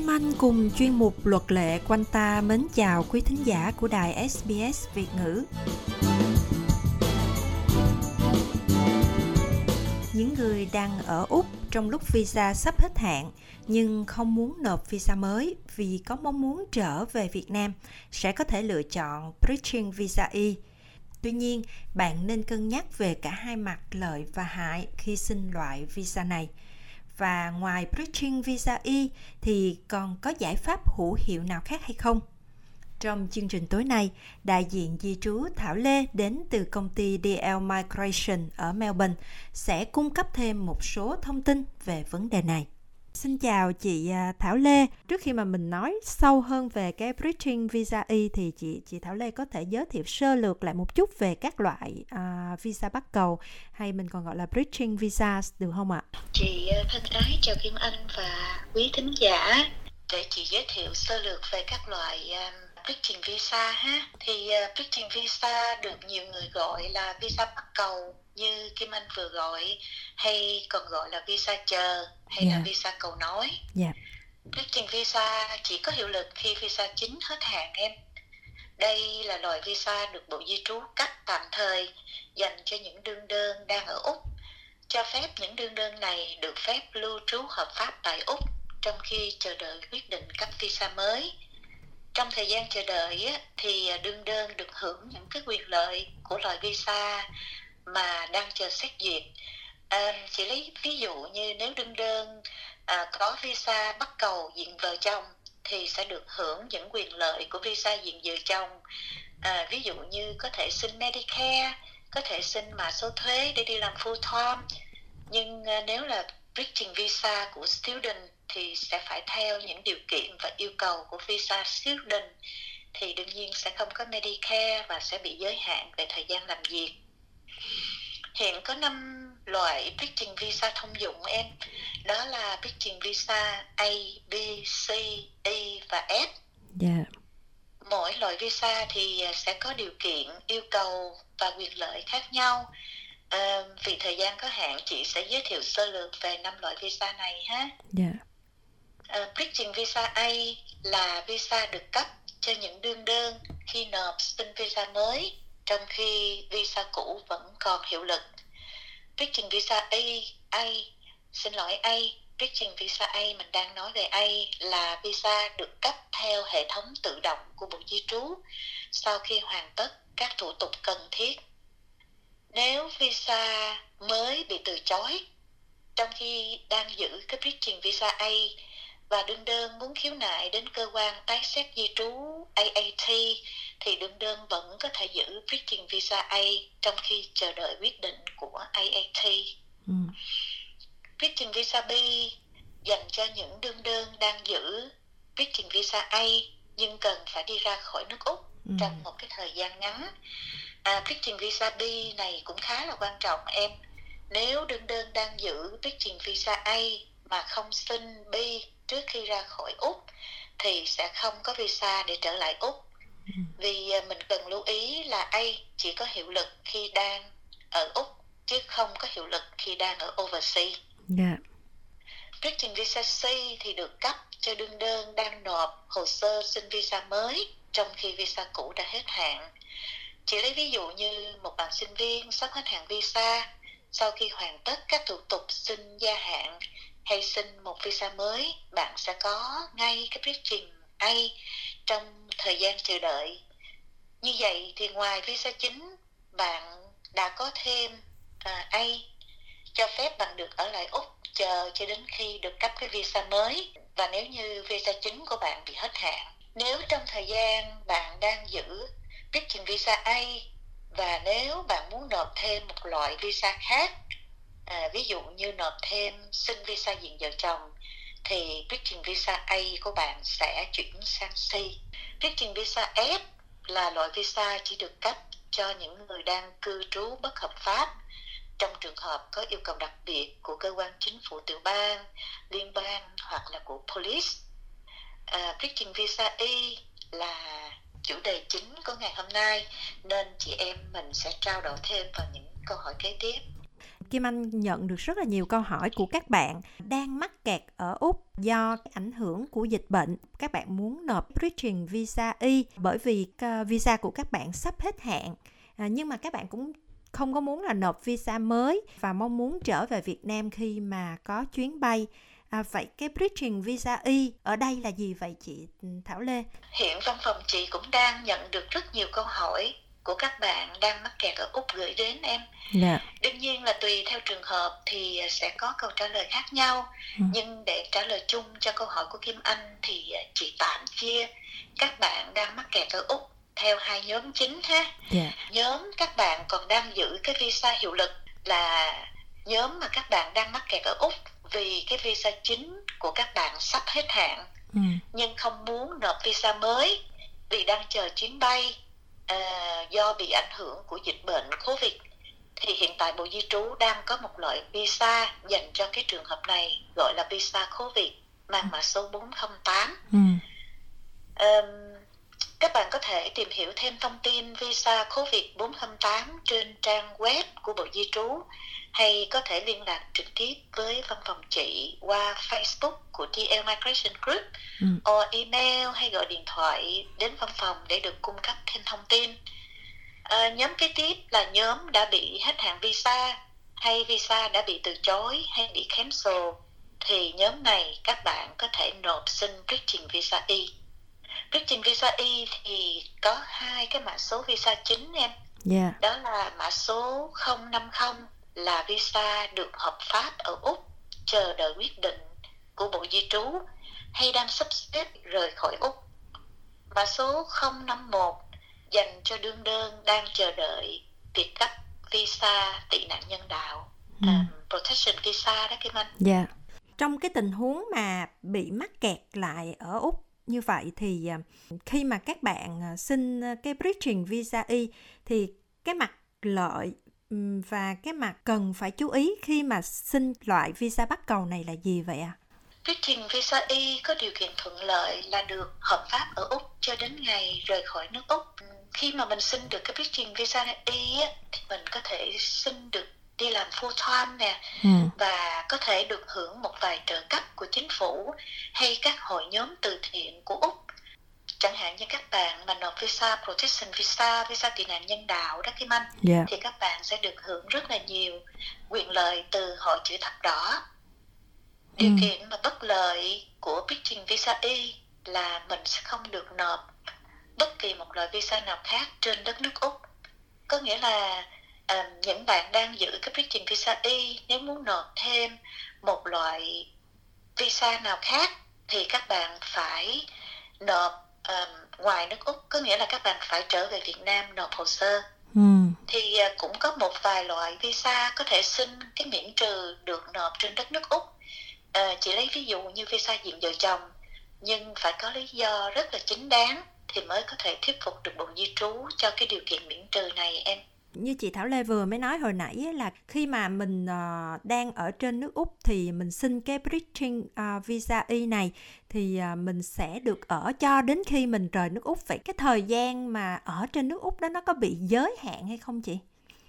Kim Anh cùng chuyên mục Luật lệ quanh ta mến chào quý thính giả của đài SBS Việt ngữ. Những người đang ở Úc trong lúc visa sắp hết hạn nhưng không muốn nộp visa mới vì có mong muốn trở về Việt Nam sẽ có thể lựa chọn Bridging Visa E. Tuy nhiên, bạn nên cân nhắc về cả hai mặt lợi và hại khi xin loại visa này. Và ngoài Bridging Visa E thì còn có giải pháp hữu hiệu nào khác hay không? Trong chương trình tối nay, đại diện di trú Thảo Lê đến từ công ty DL Migration ở Melbourne sẽ cung cấp thêm một số thông tin về vấn đề này. Xin chào chị Thảo Lê. Trước khi mà mình nói sâu hơn về cái Bridging Visa E thì chị Thảo Lê có thể giới thiệu sơ lược lại một chút về các loại visa bắt cầu hay mình còn gọi là Bridging Visa được không ạ? Chị thân ái chào Kim Anh và quý thính giả. Để chị giới thiệu sơ lược về các loại Bridging Visa ha. Thì Bridging Visa được nhiều người gọi là visa bắt cầu như Kim Anh vừa gọi, hay còn gọi là visa chờ hay là visa cầu nối. Bridging Visa chỉ có hiệu lực khi visa chính hết hạn em. Đây là loại visa được Bộ Di trú cấp tạm thời dành cho những đương đơn đang ở Úc, cho phép những đương đơn này được phép lưu trú hợp pháp tại Úc trong khi chờ đợi quyết định cấp visa mới. Trong thời gian chờ đợi thì đương đơn được hưởng những cái quyền lợi của loại visa mà đang chờ xét duyệt. Chỉ lấy ví dụ như nếu đương đơn có visa bắt cầu diện vợ chồng thì sẽ được hưởng những quyền lợi của visa diện vợ chồng. Ví dụ như có thể xin Medicare, có thể xin mã số thuế để đi làm full time. Nhưng nếu là Bridging Visa của Student thì sẽ phải theo những điều kiện và yêu cầu của visa Student, thì đương nhiên sẽ không có Medicare và sẽ bị giới hạn về thời gian làm việc. Hiện có 5 loại Bridging Visa thông dụng em. Đó là Bridging Visa A, B, C, E và F. Mỗi loại visa thì sẽ có điều kiện, yêu cầu và quyền lợi khác nhau. Vì thời gian có hạn, chị sẽ giới thiệu sơ lược về 5 loại visa này ha. Bridging Visa A là visa được cấp cho những đương đơn khi nộp xin visa mới trong khi visa cũ vẫn còn hiệu lực. Bridging Visa Bridging Visa A mình đang nói về A là visa được cấp theo hệ thống tự động của Bộ Di trú sau khi hoàn tất các thủ tục cần thiết. Nếu visa mới bị từ chối trong khi đang giữ cái Bridging Visa A và đương đơn muốn khiếu nại đến cơ quan tái xét di trú AAT thì đương đơn vẫn có thể giữ Bridging Visa A trong khi chờ đợi quyết định của AAT. Bridging Visa B dành cho những đương đơn đang giữ Bridging Visa A nhưng cần phải đi ra khỏi nước Úc trong một cái thời gian ngắn. Bridging Visa B này cũng khá là quan trọng em. Nếu đương đơn đang giữ Bridging Visa A mà không xin B trước khi ra khỏi Úc thì sẽ không có visa để trở lại Úc. Vì mình cần lưu ý là A chỉ có hiệu lực khi đang ở Úc chứ không có hiệu lực khi đang ở overseas. Bridging Visa C thì được cấp cho đương đơn đang nộp hồ sơ xin visa mới trong khi visa cũ đã hết hạn. Chỉ lấy ví dụ như một bạn sinh viên sắp hết hạn visa, sau khi hoàn tất các thủ tục xin gia hạn hay xin một visa mới, bạn sẽ có ngay cái Bridging A trong thời gian chờ đợi. Như vậy thì ngoài visa chính, bạn đã có thêm A cho phép bạn được ở lại Úc chờ cho đến khi được cấp cái visa mới. Và nếu như visa chính của bạn bị hết hạn, nếu trong thời gian bạn đang giữ Bridging Visa A và nếu bạn muốn nộp thêm một loại visa khác, ví dụ như nộp thêm xin visa diện vợ chồng, thì Bridging Visa A của bạn sẽ chuyển sang C. Bridging Visa F là loại visa chỉ được cấp cho những người đang cư trú bất hợp pháp trong trường hợp có yêu cầu đặc biệt của cơ quan chính phủ tiểu bang, liên bang hoặc là của police. Bridging Visa E là chủ đề chính của ngày hôm nay nên chị em mình sẽ trao đổi thêm vào những câu hỏi kế tiếp. Kim Anh nhận được rất là nhiều câu hỏi của các bạn đang mắc kẹt ở Úc do ảnh hưởng của dịch bệnh. Các bạn muốn nộp Bridging Visa Y bởi vì visa của các bạn sắp hết hạn. Nhưng mà các bạn cũng không có muốn là nộp visa mới và mong muốn trở về Việt Nam khi mà có chuyến bay. Vậy cái Bridging Visa Y ở đây là gì vậy chị Thảo Lê? Hiện văn phòng chị cũng đang nhận được rất nhiều câu hỏi của các bạn đang mắc kẹt ở Úc gửi đến em. Đương nhiên là tùy theo trường hợp thì sẽ có câu trả lời khác nhau. Nhưng để trả lời chung cho câu hỏi của Kim Anh thì chị tạm chia các bạn đang mắc kẹt ở Úc theo hai nhóm chính ha. Nhóm các bạn còn đang giữ cái visa hiệu lực là nhóm mà các bạn đang mắc kẹt ở Úc vì cái visa chính của các bạn sắp hết hạn, nhưng không muốn nộp visa mới vì đang chờ chuyến bay do bị ảnh hưởng của dịch bệnh Covid. Thì hiện tại Bộ Di trú đang có một loại visa dành cho cái trường hợp này gọi là visa Covid mang mã số 408. Các bạn có thể tìm hiểu thêm thông tin visa Covid 408 trên trang web của Bộ Di trú hay có thể liên lạc trực tiếp với văn phòng chị qua Facebook của DL Migration Group hoặc email hay gọi điện thoại đến văn phòng để được cung cấp thêm thông tin. Nhóm kế tiếp là nhóm đã bị hết hạn visa hay visa đã bị từ chối hay bị cancel, thì nhóm này các bạn có thể nộp xin Bridging Visa Y. Bridging Visa Y thì có hai cái mã số visa chính em. Đó là mã số 050 là visa được hợp pháp ở Úc chờ đợi quyết định của Bộ Di trú hay đang sắp xếp rời khỏi Úc. Mã số 051 dành cho đương đơn đang chờ đợi việc cấp visa tị nạn nhân đạo, protection visa đó Kim Anh. Trong cái tình huống mà bị mắc kẹt lại ở Úc như vậy thì khi mà các bạn xin cái Bridging Visa Y thì cái mặt lợi và cái mặt cần phải chú ý khi mà xin loại visa bắt cầu này là gì vậy ạ? Bridging Visa Y có điều kiện thuận lợi là được hợp pháp ở Úc cho đến ngày rời khỏi nước Úc. Khi mà mình xin được cái Bridging Visa Y thì mình có thể xin được đi làm full time nè, và có thể được hưởng một vài trợ cấp của chính phủ hay các hội nhóm từ thiện của Úc. Chẳng hạn như các bạn mà nộp visa protection visa, visa tị nạn nhân đạo đó Kim Anh, thì các bạn sẽ được hưởng rất là nhiều quyền lợi từ Hội Chữ Thập Đỏ. Điều kiện mà bất lợi của Bridging Visa Y là mình sẽ không được nộp bất kỳ một loại visa nào khác trên đất nước Úc. Có nghĩa là những bạn đang giữ cái Bridging Visa Y nếu muốn nộp thêm một loại visa nào khác thì các bạn phải nộp ngoài nước Úc, có nghĩa là các bạn phải trở về Việt Nam nộp hồ sơ. Thì cũng có một vài loại visa có thể xin cái miễn trừ được nộp trên đất nước Úc. Chỉ lấy ví dụ như visa diện vợ chồng, nhưng phải có lý do rất là chính đáng thì mới có thể thuyết phục được Bộ Di trú cho cái điều kiện miễn trừ này em. Như chị Thảo Lê vừa mới nói hồi nãy là khi mà mình đang ở trên nước Úc thì mình xin cái Bridging Visa Y này thì mình sẽ được ở cho đến khi mình rời nước Úc. Vậy cái thời gian mà ở trên nước Úc đó nó có bị giới hạn hay không chị?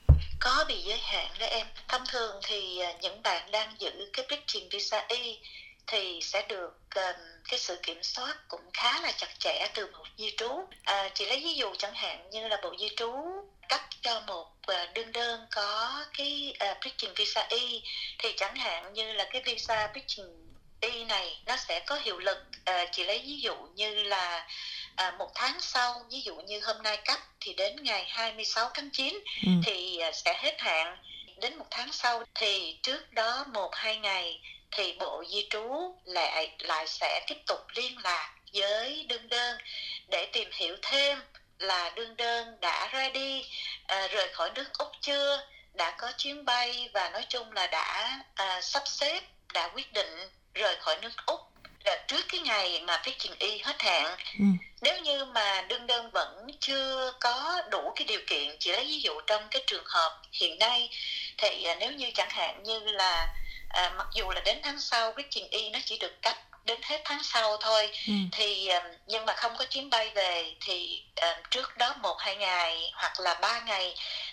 Có bị giới hạn đó em. Thông thường thì những bạn đang giữ cái Bridging Visa Y thì sẽ được cái sự kiểm soát cũng khá là chặt chẽ từ Bộ Di trú. Chỉ lấy ví dụ chẳng hạn như là Bộ Di trú cấp cho một đương đơn có cái Bridging Visa Y thì chẳng hạn như là cái visa Bridging Y này nó sẽ có hiệu lực, chỉ lấy ví dụ như là một tháng sau, ví dụ như hôm nay cấp thì đến ngày 26 tháng 9 thì sẽ hết hạn. Đến một tháng sau thì trước đó 1-2 ngày thì Bộ Di trú lại sẽ tiếp tục liên lạc với đương đơn để tìm hiểu thêm là đương đơn đã ready rời khỏi nước Úc chưa, đã có chuyến bay và nói chung là đã sắp xếp, đã quyết định rời khỏi nước Úc trước cái ngày mà Bridging Y hết hạn. Nếu như mà đương đơn vẫn chưa có đủ cái điều kiện, chỉ lấy ví dụ trong cái trường hợp hiện nay thì nếu như chẳng hạn như là mặc dù là đến tháng sau Bridging Y nó chỉ được cấp đến hết tháng sau thôi, thì nhưng mà không có chuyến bay về thì trước đó 1-2 ngày hoặc là 3 ngày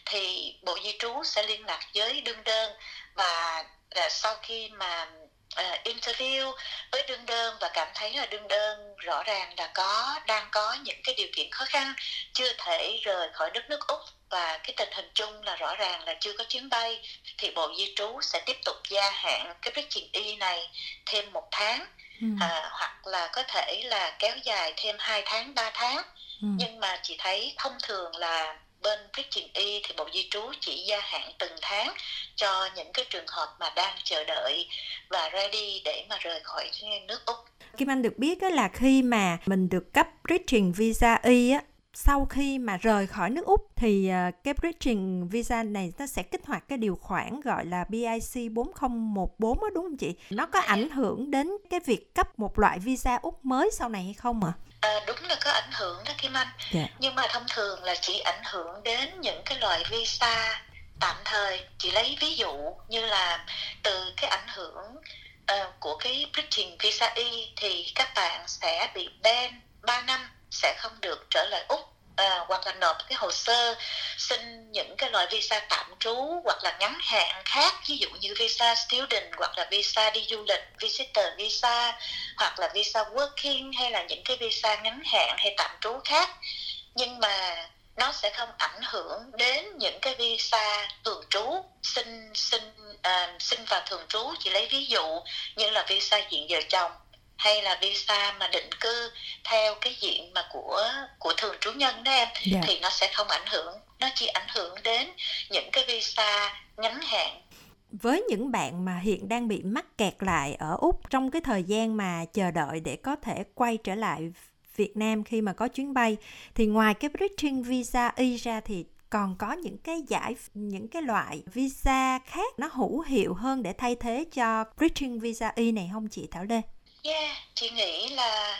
thì Bộ Di trú sẽ liên lạc với đương đơn, và sau khi mà interview với đương đơn và cảm thấy là đương đơn rõ ràng là đang có những cái điều kiện khó khăn, chưa thể rời khỏi đất nước Úc, và cái tình hình chung là rõ ràng là chưa có chuyến bay, thì Bộ Di trú sẽ tiếp tục gia hạn cái Bridging E này thêm 1 tháng, hoặc là có thể là kéo dài thêm 2 tháng, 3 tháng. Nhưng mà chị thấy thông thường là bên Bridging E thì Bộ Di trú chỉ gia hạn từng tháng cho những cái trường hợp mà đang chờ đợi và ready để mà rời khỏi nước Úc. Kim Anh được biết là khi mà mình được cấp Bridging Visa E á, sau khi mà rời khỏi nước Úc thì cái Bridging Visa này nó sẽ kích hoạt cái điều khoản gọi là BIC 4014 đó, đúng không chị? Nó có ảnh hưởng đến cái việc cấp một loại visa Úc mới sau này hay không ạ? Đúng là có ảnh hưởng đó Kim Anh. Nhưng mà thông thường là chỉ ảnh hưởng đến những cái loại visa tạm thời. Chị lấy ví dụ như là từ cái ảnh hưởng của cái Bridging Visa E thì các bạn sẽ bị ban 3 năm, sẽ không được trở lại Úc, hoặc là nộp cái hồ sơ xin những cái loại visa tạm trú hoặc là ngắn hạn khác, ví dụ như visa student hoặc là visa đi du lịch, visitor visa, hoặc là visa working, hay là những cái visa ngắn hạn hay tạm trú khác. Nhưng mà nó sẽ không ảnh hưởng đến những cái visa thường trú, xin vào thường trú. Chỉ lấy ví dụ như là visa diện vợ chồng hay là visa mà định cư theo cái diện mà của thường trú nhân đó em, thì nó sẽ không ảnh hưởng. Nó chỉ ảnh hưởng đến những cái visa ngắn hạn. Với những bạn mà hiện đang bị mắc kẹt lại ở Úc trong cái thời gian mà chờ đợi để có thể quay trở lại Việt Nam khi mà có chuyến bay, thì ngoài cái Bridging Visa E ra thì còn có những cái loại visa khác nó hữu hiệu hơn để thay thế cho Bridging Visa E này không chị Thảo Lê? Chị nghĩ là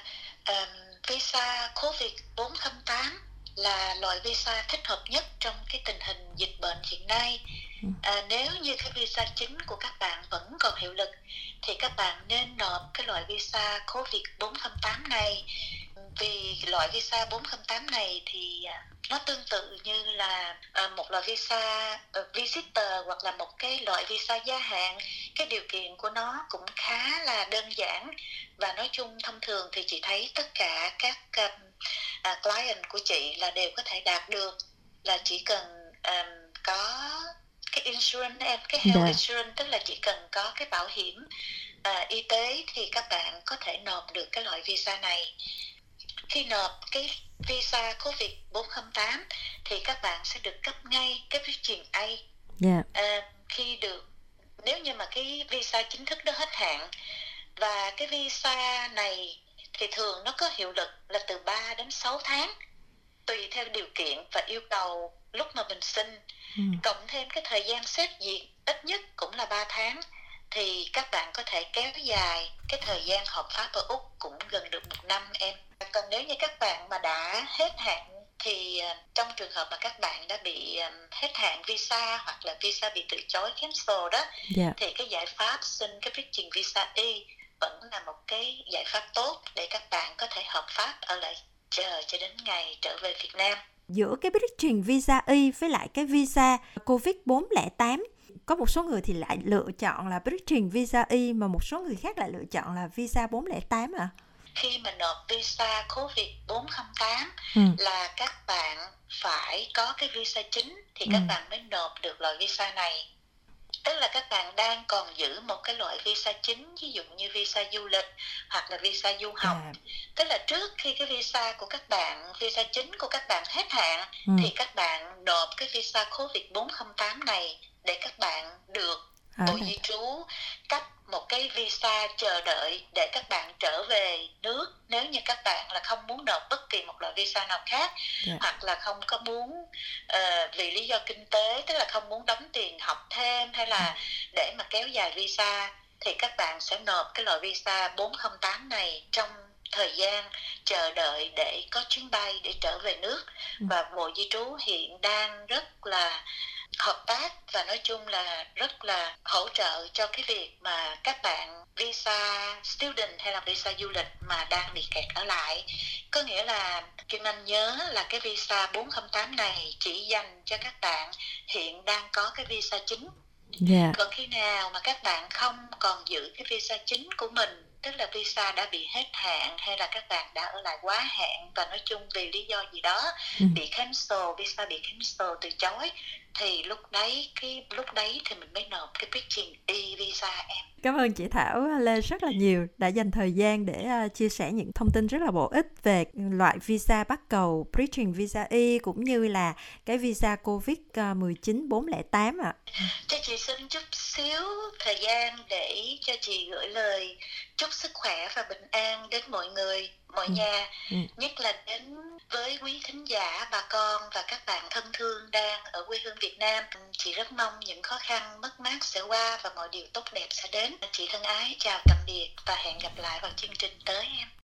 visa COVID 408 là loại visa thích hợp nhất trong cái tình hình dịch bệnh hiện nay. Nếu như cái visa chính của các bạn vẫn còn hiệu lực thì các bạn nên nộp cái loại visa COVID 408 này, vì loại visa 408 này thì nó tương tự như là một loại visa visitor hoặc là một cái loại visa gia hạn. Cái điều kiện của nó cũng khá là đơn giản, và nói chung thông thường thì chị thấy tất cả các client của chị là đều có thể đạt được, là chỉ cần có cái insurance em, cái health insurance, tức là chỉ cần có cái bảo hiểm y tế thì các bạn có thể nộp được cái loại visa này. Khi nộp cái visa COVID 408 thì các bạn sẽ được cấp ngay cái Bridging A. Nếu như mà cái visa chính thức đó hết hạn, và cái visa này thì thường nó có hiệu lực là từ 3 đến 6 tháng tùy theo điều kiện và yêu cầu lúc mà mình xin, cộng thêm cái thời gian xét duyệt ít nhất cũng là 3 tháng, thì các bạn có thể kéo dài cái thời gian hợp pháp ở Úc cũng gần được 1 năm em. Còn nếu như các bạn mà đã hết hạn thì trong trường hợp mà các bạn đã bị hết hạn visa hoặc là visa bị từ chối cancel đó, thì cái giải pháp xin cái Bridging Visa E vẫn là một cái giải pháp tốt để các bạn có thể hợp pháp ở lại chờ cho đến ngày trở về Việt Nam. Giữa cái Bridging Visa E với lại cái visa COVID 408, có một số người thì lại lựa chọn là Bridging Visa E mà một số người khác lại lựa chọn là visa 408 ạ. Khi mà nộp visa COVID 408 là các bạn phải có cái visa chính thì các bạn mới nộp được loại visa này. Tức là các bạn đang còn giữ một cái loại visa chính, ví dụ như visa du lịch hoặc là visa du học. Tức là trước khi cái visa chính của các bạn hết hạn thì các bạn nộp cái visa COVID 408 này để các bạn được Bộ Di trú cấp một cái visa chờ đợi để các bạn trở về nước, nếu như các bạn là không muốn nộp bất kỳ một loại visa nào khác, hoặc là không có muốn vì lý do kinh tế, tức là không muốn đóng tiền học thêm hay là để mà kéo dài visa, thì các bạn sẽ nộp cái loại visa 408 này trong thời gian chờ đợi để có chuyến bay để trở về nước. Và Bộ Di trú hiện đang rất là hợp tác và nói chung là rất là hỗ trợ cho cái việc mà các bạn visa student hay là visa du lịch mà đang bị kẹt ở lại. Có nghĩa là Kim Anh nhớ là cái visa 408 này chỉ dành cho các bạn hiện đang có cái visa chính. Dạ. Còn khi nào mà các bạn không còn giữ cái visa chính của mình, tức là visa đã bị hết hạn hay là các bạn đã ở lại quá hạn và nói chung vì lý do gì đó bị cancel, visa bị cancel, từ chối, thì lúc đấy thì mình mới nộp cái bridging e-visa em. Cảm ơn chị Thảo Lê rất là nhiều đã dành thời gian để chia sẻ những thông tin rất là bổ ích về loại visa bắt cầu Bridging Visa E cũng như là cái visa COVID-19 408 ạ. Cho chị xin chút xíu thời gian để cho chị gửi lời chúc sức khỏe và bình an đến mọi người, mọi nhà, nhất là đến với quý thính giả, bà con và các bạn thân thương đang ở quê hương Việt Nam. Chị rất mong những khó khăn, mất mát sẽ qua và mọi điều tốt đẹp sẽ đến. Chị thân ái chào tạm biệt và hẹn gặp lại vào chương trình tới em.